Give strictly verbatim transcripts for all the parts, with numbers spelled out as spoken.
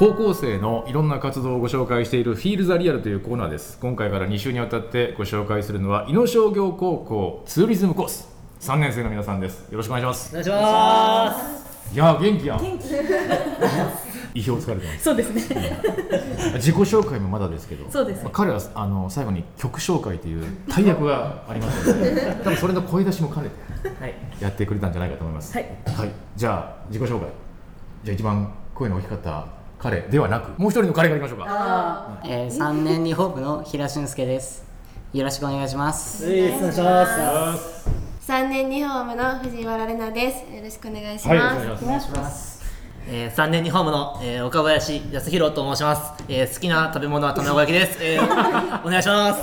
高校生のいろんな活動をご紹介しているフィールザリアルというコーナーです。今回からに週にわたってご紹介するのは井野商業高校ツーリズムコースさんねん生の皆さんです。よろしくお願いします。 お願いします。 いや元気やん。 元気意表をつかれてます。 そうですね自己紹介もまだですけど、 そうです、ね、 彼はあの最後に曲紹介という大役がありますので多分それの声出しも兼ねてやってくれたんじゃないかと思います。 はい、 はい、じゃあ自己紹介。じゃあ一番声の大きかった彼ではなくもう一人の彼がいきましょうか。 あ、えー、さんねんにホープの平俊介です。よろしくお願いします。 お願いします。 さんねんにホームの藤原玲奈です。よろしくお願いします。 はい、 お願いします。 えー、さんねんにホームの、えー、岡林康弘と申します。えー、好きな食べ物は卵焼きです。えー、お願いします。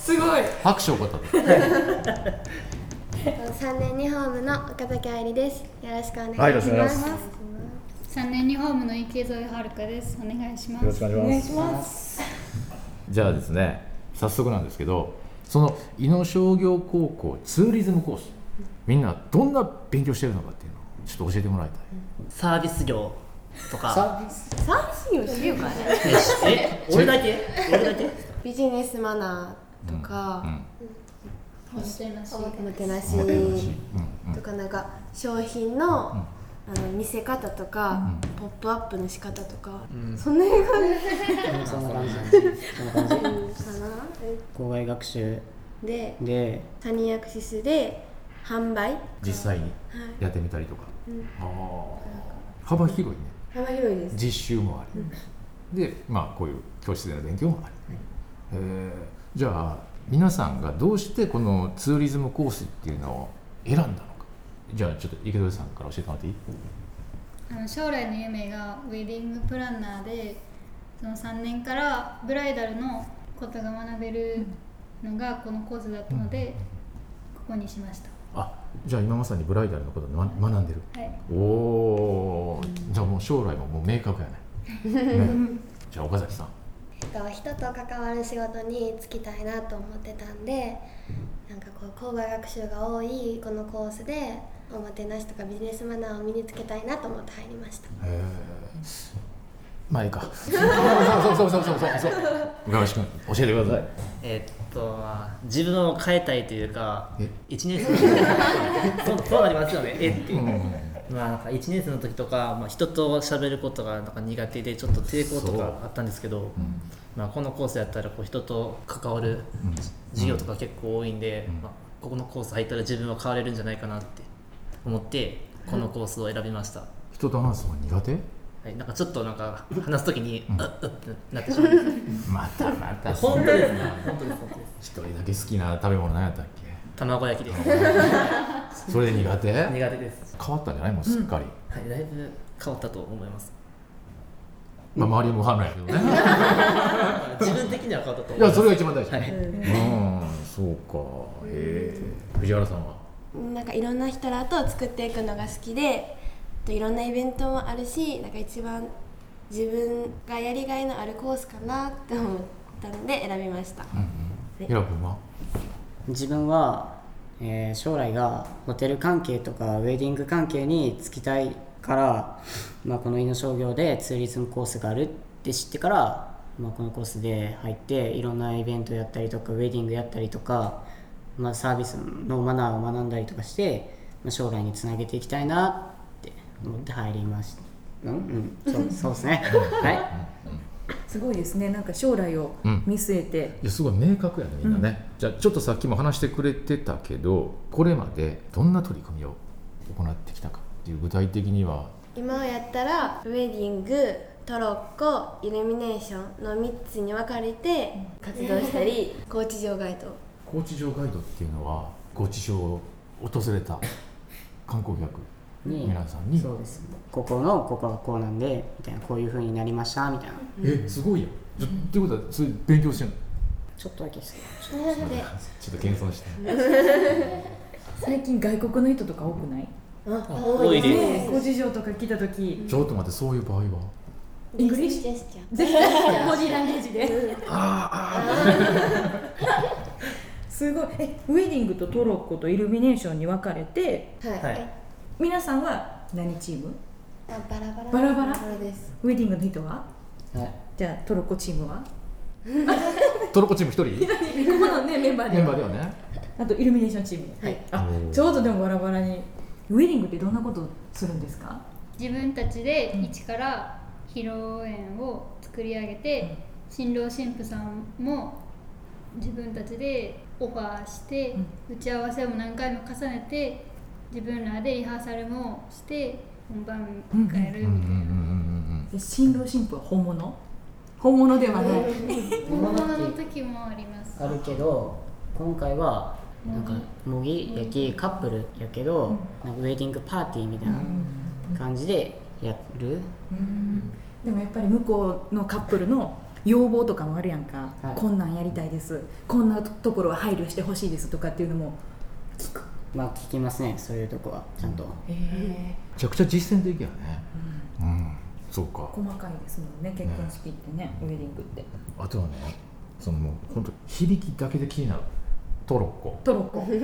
すごい拍手を起こったさんねんにホームの岡崎愛理です。よろしくお願いします。 はい、よろしくお願いします。 さんねんにホームの池添遥です。お願いします。 よろしくお願いします。じゃあですね、早速なんですけど、その井野商業高校ツーリズムコース、みんなどんな勉強してるのかっていうのをちょっと教えてもらいたい。 サービス業とか。 サービスサービス業しようかね。 え、俺だけ？俺だけ？ ビジネスマナーとか、 おもてなし。 おもてなしうんうんとか、なんか商品の、あの見せ方とか、ポップアップの仕方とか、そんな感じ。 そんな感じそんな感じかな。 校外学習で、 でタニアクシスで販売。 実際にやってみたりとか、あー幅広いね。 幅広いです。 実習もあり、で、まあこういう教室での勉強もあり、えーじゃあ皆さんがどうしてこのツーリズムコースっていうのを選んだのか。じゃあちょっと池添さんから教えてもらっていい？ あの将来の夢がウェディングプランナーで、そのさんねんからブライダルのことが学べるのがこのコースだったので、ここにしました。 あ、じゃあ今まさにブライダルのことを学んでる。 はい。 おお、じゃあもう将来ももう明確やね。ねじゃあ岡崎さん。 人と関わる仕事に就きたいなと思ってたんで、なんかこう校外学習が多いこのコースでおもてなしとかビジネスマナーを身につけたいなと思って入りました。 へーまあいいか。そうそうそうそうそうそうそう。岡林君教えてください。 えー、っと、まあ、自分を変えたいというか、 えいちねん生の時そうそうなりますよね。えっていう。 うんまあ、なんかいちねん生の時とか、まあ、人と喋ることがなんか苦手でちょっと抵抗とかあったんですけど、 うんまあ、このコースやったらこう人と関わるうん授業とか結構多いんで、 うんまあ、ここのコース入ったら自分は変われるんじゃないかなって思ってこのコースを選びました、 人と話すのが苦手？ はい、なんかちょっとなんか話す時にうんうっうっってなってしまうんですまたまた。 本当ですね本当です本当です一人だけ好きな食べ物何やったっけ？ 卵焼きですそれで苦手？ 苦手です、 変わったんじゃない？もうすっかり。 はい、だいぶ変わったと思いますまあ周りも反応やけどね。 自分的には変わったと思います。 いやそれが一番大事。 はい、 うんそうか。へえ。藤原さんは？ なんかいろんな人らと作っていくのが好きで、といろんなイベントもあるし、なんか一番自分がやりがいのあるコースかなって思ったので選びました。 うんうん。平君は？ 自分は、えー将来がホテル関係とかウェディング関係に就きたいから、まあ、この井野商業でツーリズムコースがあるって知ってから、まあ、このコースで入っていろんなイベントやったりとかウェディングやったりとか、まあ、サービスのマナーを学んだりとかして、まあ、将来につなげていきたいなって思って入りました。うん、うん、そうそうですね。はい。 すごいですね。なんか将来を見据えて、 いやすごい明確やねみんなね、うん、じゃあちょっとさっきも話してくれてたけどこれまでどんな取り組みを行ってきたかっていう具体的には。 今やったらウェディング、トロッコ、イルミネーションのみっつに分かれて活動したり、高知城ガイド。 高知城ガイドっていうのは高知城を訪れた観光客に皆さんに、 そうです、ここのここはこうなんでみたいな、こういう風になりましたみたいな。 えすごいやん。じゃっていうことはそれ勉強してんの？ ちょっとだけですけなのでちょっと謙遜して最近外国の人とか多くない？ あ多いですね、高知城とか来た時、 ちょっと待って、そういう場合はイングリッシュジェスチャー。 ぜひボディーランゲージで。 あーあすごい。え、ウェディングとトロッコとイルミネーションに分かれて、 はい、 はい皆さんは何チーム？ あバラバラバラバラですウェディングの人ははいじゃあトロッコチームはトロッコチームひとりここのねメンバーでメンバーではね。 あとイルミネーションチームはいあおーちょうどでもバラバラにウェディングってどんなことするんですか？ 自分たちで一から披露宴を作り上げて、新郎新婦さんも自分たちでオファーして、打ち合わせも何回も重ねて自分らでリハーサルもして本番迎えるみたいな。 うんうんうんうんで新郎新婦は本物本物ではない本物の時もあります。 あるけど今回はなんか模擬焼きカップルやけど、なんかウェディングパーティーみたいな感じでやる、 でもやっぱり向こうのカップルの要望とかもあるやんか、 はいこんなんやりたいですこんなところは配慮してほしいですとかっていうのも聞く。 まあ聞きますね、そういうとこはちゃんと。 へえめちゃくちゃ実践的やね。うん、そうか。 細かいですもんね結婚式ってねウェディングってあとはね、そのもう本当響きだけで気になる。トロッコ。 トロッコ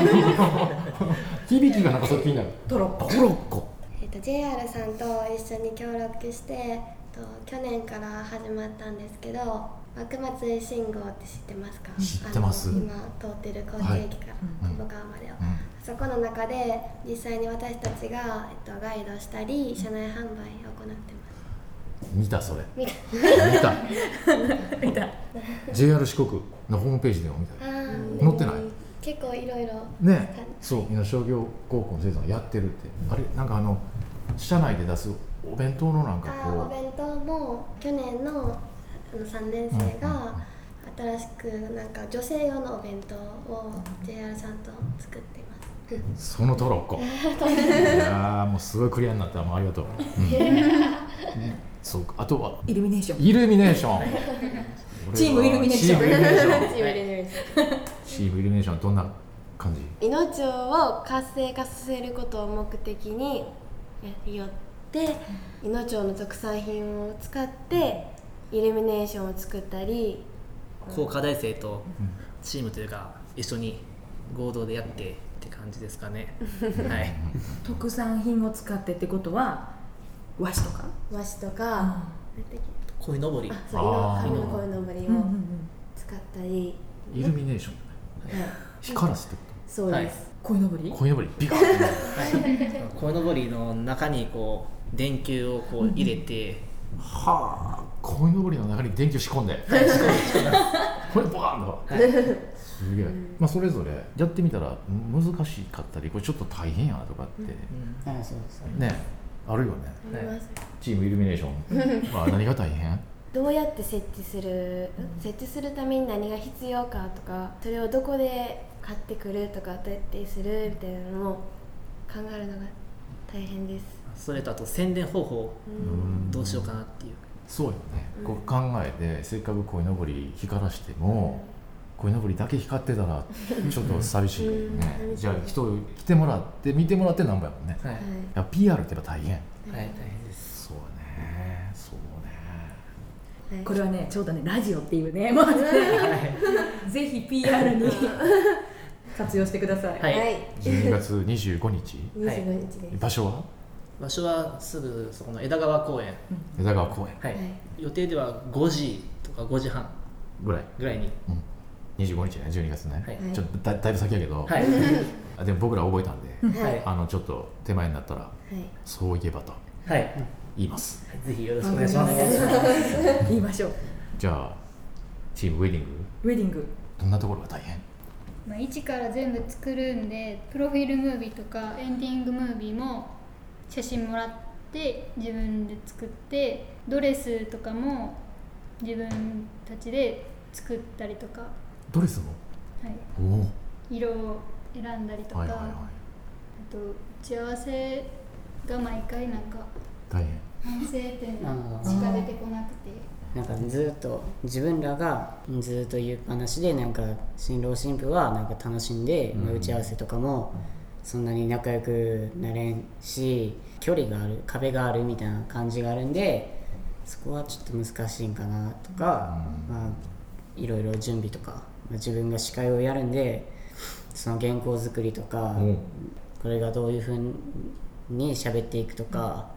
響きがなんかそう気になる。 トロッコトロッコ。 えっと ジェイアール さんと一緒に協力して、えっと、去年から始まったんですけど幕松信号って知ってますか？ 知ってますあの今通ってる高知駅からはい久保川までを、 うんそこの中で実際に私たちが、えっと、ガイドしたり車内販売を行ってます見たそれ。 見見た。 見たジェイアール 四国のホームページでも見たよ。 あー載ってない結構いろいろね、そう、みんな商業高校の生徒がやってるって、あれ、なんかあの、社内で出すお弁当のなんかあーおこ弁当も去年のあのさんねん生が新しくなんか女性用のお弁当を ジェイアール さんと作っていますう、そのトロッコ。いやー、もうすごいクリアになった、もうありがとう。うんそうか、あとは、 イルミネーションイルミネーション。 チームイルミネーションチームイルミネーション。 チームイルミネーションチームイルミネーション、どんな感じ？ いの町を活性化させることを目的にやりよっていの町の特産品を使ってイルミネーションを作ったり高科大生とチームというか一緒に合同でやってって感じですかね。はい。 特産品を使ってってことは和紙とか和紙とか、 うんなんていう鯉のぼり。 あそうあー紙の鯉のぼりをうんうんうん使ったり、 イルミネーション。 はい光らすってこそうです、 鯉のぼりと？鯉のぼり、ビカッ。 はい。鯉のぼりの中にこう電球をこう入れて、 はあ、鯉のぼりの中に電球仕込んで。これボカーンと。すげえ。まあそれぞれやってみたら難しかったり、これちょっと大変やなとかってはい、そうです。 ね、あるよね。 あります、 チームイルミネーション。まあ何が大変？ どうやって設置する、設置するために何が必要かとかそれをどこで買ってくるとかどうやってするみたいなのを考えるのが大変です。 それとあと宣伝方法うんどうしようかなっていう。 そうよね。こう考えてせっかく鯉のぼり光らしても。鯉のぼりだけ光ってたらちょっと寂しいよね。じゃあ人来てもらって見てもらってなんぼやもんね。 はい。 はいや ピーアール ってやっぱ大変。 はい、大変です。 そうね、そうね。 はいこれはねちょうどねラジオっていうねもうねぜひ ピーアール に活用してください、 はいはい、 じゅうにがつにじゅうごにち。 にじゅうごにちです。 場所は場所はすぐそこの枝川公園。 枝川公園はい。 はい予定ではごじとかごじはんぐらい。 ぐらいに。 うんにじゅうごにちね、じゅうにがつね。 はいちょっとだだいぶ先やけど、 はい。 あでも僕ら覚えたんで、 はい。 あのちょっと手前になったらはいそういえばとはい。はい。 言います。 ぜひよろしくお願いします。 言いましょうじゃあチームウェディングウェディングどんなところが大変？ まあ、一から全部作るんでプロフィールムービーとかエンディングムービーも写真もらって自分で作ってドレスとかも自分たちで作ったりとか、はドレスも？ い、 おお。 色を選んだりとか、 はいはいはい。 あと打ち合わせが毎回なんか大変。 反省点あーしか出てこなくてなんかずっと自分らがずっと言う話でなんか新郎新婦はなんか楽しんで、 うんまあ打ち合わせとかもそんなに仲良くなれんし距離がある壁があるみたいな感じがあるんでそこはちょっと難しいんかなとか、 うんまあいろいろ準備とか、まあ、自分が司会をやるんでその原稿作りとか、 おうこれがどういうふうに喋っていくとか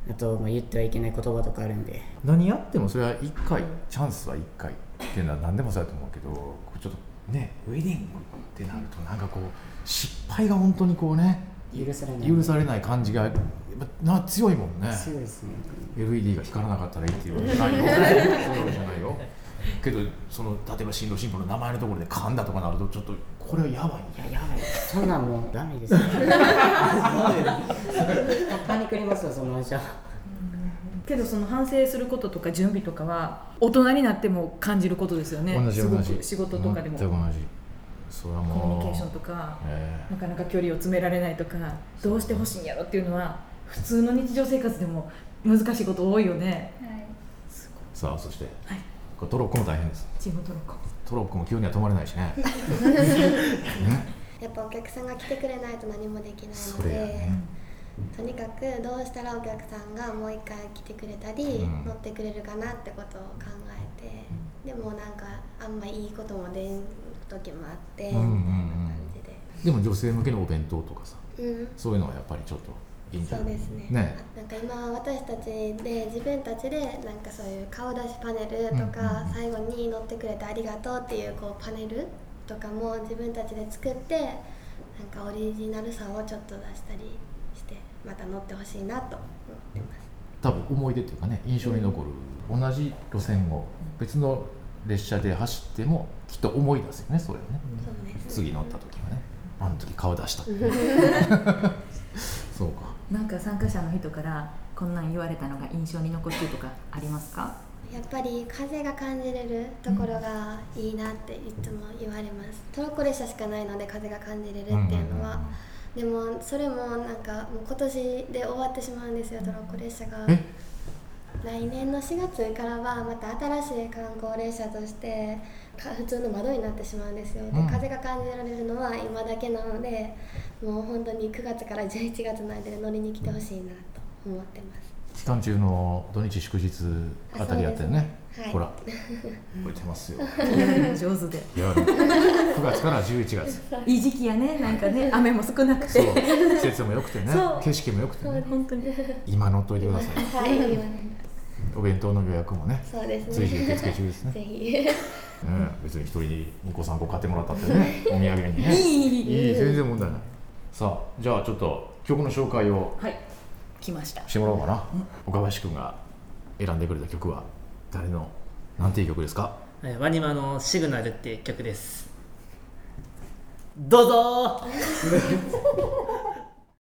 あと、まあ、言ってはいけない言葉とかあるんで、 何やってもそれはいっかい、チャンスはいっかいっていうのは何でもそうだと思うけど、ちょっとねウェディングってなるとなんかこう失敗が本当にこうね許されない許されない感じがやっぱな強いもんね。 強いですね。 エルイーディー が光らなかったらいいっていうわけじゃないよそういうわけじゃないよけど、その例えば新郎新婦の名前のところで噛んだとかなるとちょっとこれはやばいんじゃない。 いや、やばい、そんなんもうダメですよパニクりますよ、その話は。 けどその反省することとか準備とかは大人になっても感じることですよね。 同じ同じすごく仕事とかでも全く同じ。それはもうコミュニケーションとか、 えなかなか距離を詰められないとか、どうしてほしいんやろっていうのは普通の日常生活でも難しいこと多いよね。 はいーさあそして、 はい、 これトロッコも大変です。 チームトロッコトロッコも急には止まれないしねやっぱお客さんが来てくれないと何もできないそので、 れやね。 とにかくどうしたらお客さんがもう一回来てくれたり、 うん乗ってくれるかなってことを考えて、でもなんかあんまいいことも出ん時もあって、 うんうんうんみたいな感じで、 でも女性向けのお弁当とかさ、 うん、 そういうのはやっぱりちょっといいんじゃない。 そうですね。 ねなんか今私たちで自分たちでなんかそういう顔出しパネルとか、 うんうんうん最後に乗ってくれてありがとうっていうこうパネルとかも自分たちで作って、なんかオリジナルさをちょっと出したりしてまた乗ってほしいなと思ってます。 多分思い出っていうかね、印象に残る、同じ路線を別の列車で走ってもきっと思い出すよね、それをね。 そうですね。 次乗った時はね、あの時顔出したってそうか。 なんか参加者の人からこんなん言われたのが印象に残ってるとかありますか？ やっぱり風が感じれるところがいいなっていつも言われます。トロッコ列車しかないので風が感じれるっていうのは、でもそれもなんかもう今年で終わってしまうんですよ、トロッコ列車が。 え来年のしがつからはまた新しい観光列車としてか普通の窓になってしまうんですよ。で、 うん風が感じられるのは今だけなので、もう本当にくがつからじゅういちがつの間で乗りに来てほしいなと思ってます。 期間中の土日祝日あたりやってるね。 そうですねはいほら覚えてますよ。 上手でいやくがつからじゅういちがついい時期やね。なんかね雨も少なくそうて季節も良くてね、 そう景色も良くてね、 本当に今乗っといてください。 はい、 お弁当の予約もね、 そうですね。 随時受付中ですね。 ぜひ。 うん、別に一人ににこさんこ買ってもらったってね、お土産にね。 いいいい、全然問題ない。さあ、じゃあちょっと曲の紹介をはい来ました。 してもらおうかな。岡林くんが選んでくれた曲は誰のなんていう曲ですか？ はいワニマのシグナルっていう曲です。どうぞー